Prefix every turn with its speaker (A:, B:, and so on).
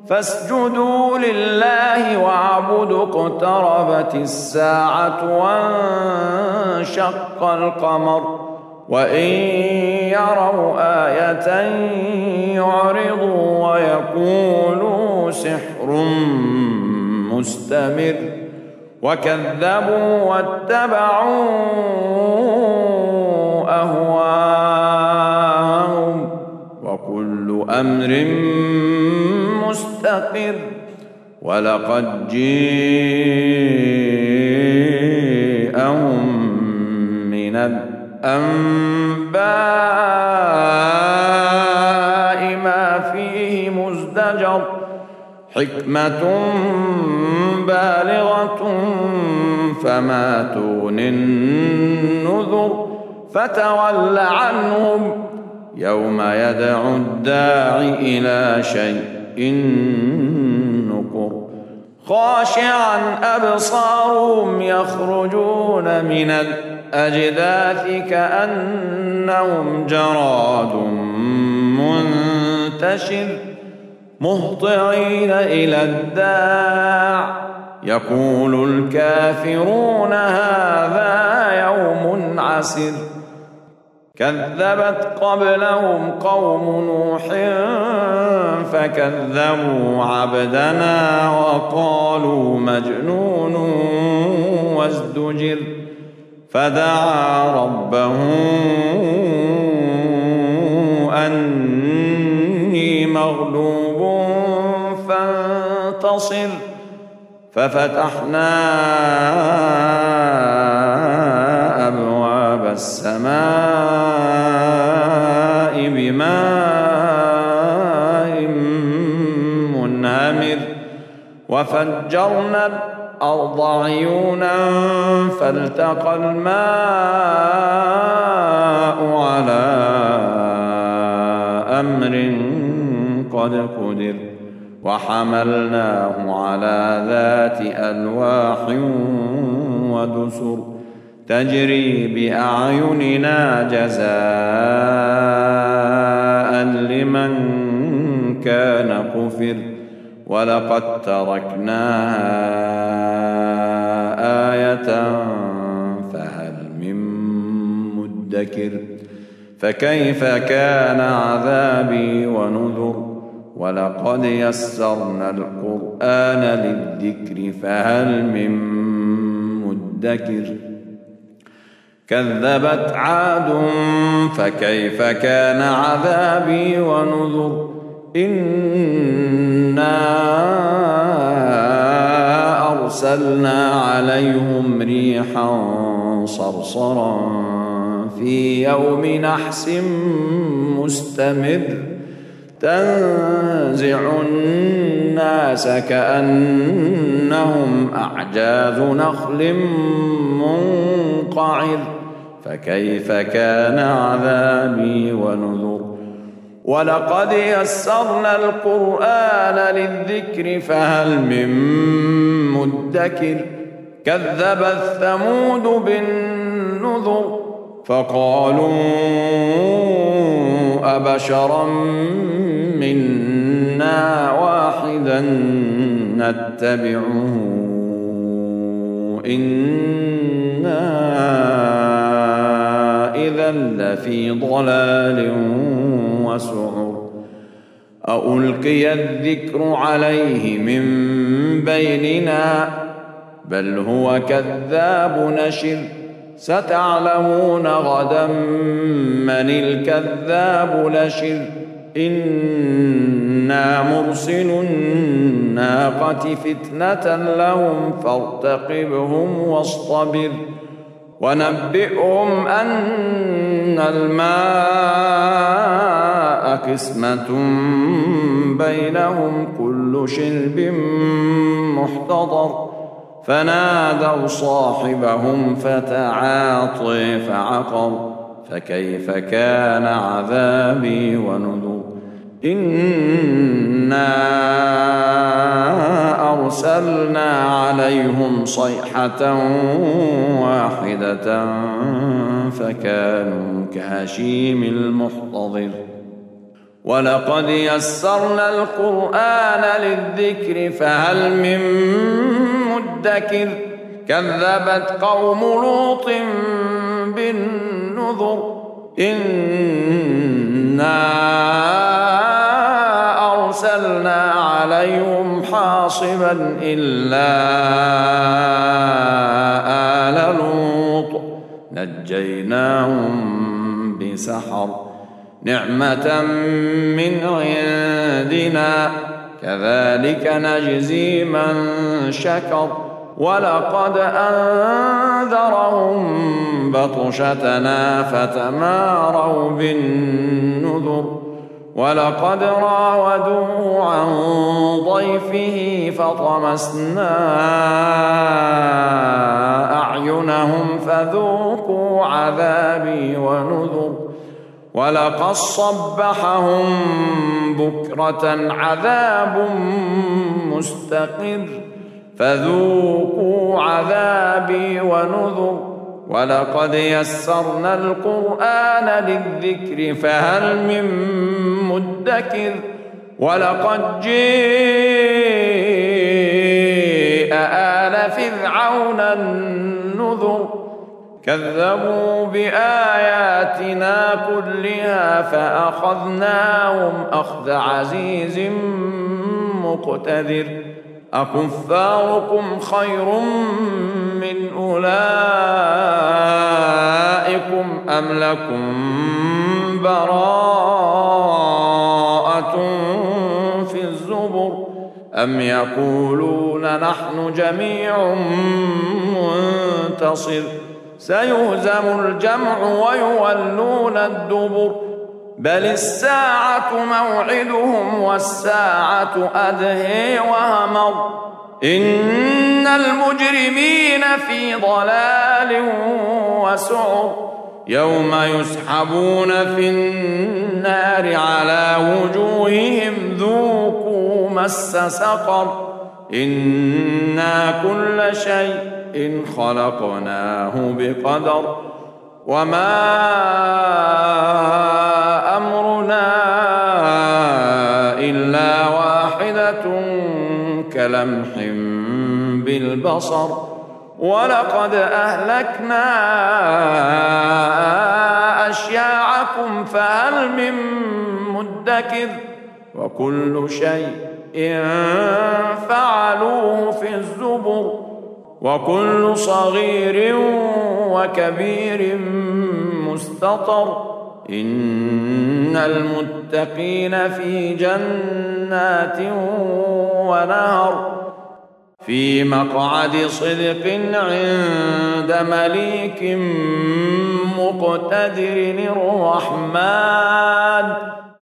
A: فاسجدوا لله واعبدوا. اقتربت الساعة وانشق القمر وإن يروا آية يعرضوا ويقولوا سحر مستمر وكذبوا واتبعوا أهواءهم وكل أمر مستقر. ولقد جاءهم من الأنباء ما فيه مزدجر حكمة بالغة فما تغني النذر. فتول عنهم يوم يدعو الداعي إلى شيء نكر خاشعا أبصارهم يخرجون من الأجداث كأنهم جراد منتشر مهطعين إلى الداع يقول الكافرون هذا يوم عسر. كذبت قبلهم قوم نوح فكذبوا عبدنا وقالوا مجنون وازدجر. فدعا ربه أني مغلوب فانتصر. ففتحنا أبواب السماء بماء منهمر وفجرنا الأرض عيونا فالتقى الماء على أمر قد قدر وحملناه على ذات ألواح ودسر تجري بأعيننا جزاء لمن كان كفر. ولقد تركناها آية فهل من مدكر. فكيف كان عذابي ونذر. ولقد يسرنا القرآن للذكر فهل من مدكر. كذبت عاد فكيف كان عذابي ونذر. إنا أرسلنا عليهم ريحا صرصرا في يوم نحس مستمر تنزع الناس كأنهم أعجاز نخل منقعر. فكيف كان عذابي ونذر. ولقد يسرنا القرآن للذكر فهل من مدكر. كذبت ثمود بالنذر فقالوا أبشرا منا واحدا نتبعه إنا إذا لفي ضلال وسعر. ألقي الذكر عليه من بيننا بل هو كذاب نشر. ستعلمون غدا من الكذاب لشر. إنا مرسل الناقة فتنة لهم فارتقبهم واصطبر. ونبئهم أن الماء قسمة بينهم كل شرب محتضر. فنادوا صاحبهم فتعاطي فعقر. فكيف كان عذابي ونذر. إنا أرسلنا عليهم صيحة واحدة فكانوا كهشيم المحتضر. ولقد يسرنا القرآن للذكر فهل من مدكر كذبت قوم لوط بالنذر إنا أرسلنا عليهم حاصبا إلا آل لوط نجيناهم بسحر نعمة من عندنا كذلك نجزي من شكر ولقد أنذرهم بطشتنا فتماروا بالنذر ولقد راودوه عن ضيفه فطمسنا أعينهم فذوقوا عذابي ونذر ولقد صبحهم بكرة عذاب مستقر فذوقوا عذابي ونذر ولقد يسرنا القرآن للذكر فهل من مدكر ولقد جاء آل فرعون النذر كذبوا بآياتنا كلها فأخذناهم أخذ عزيز مقتدر أكفاركم خير من أولئكم أم لكم براءة في الزبر أم يقولون نحن جميع منتصر سيهزم الجمع ويولون الدبر بل الساعة موعدهم والساعة أدهي وهمر إن المجرمين في ضلال وسعر يوم يسحبون في النار على وجوههم ذوقوا مس سقر إنا كل شيء خلقناه بقدر وما أمرنا إلا واحدة كلمح بالبصر ولقد أهلكنا أشياعكم فهل من مدكر وكل شيء فعلوه في الزبر وكل صغير وكبير مستطر إن المتقين في جنات ونهر في مقعد صدق عند مليك مقتدر الرحمن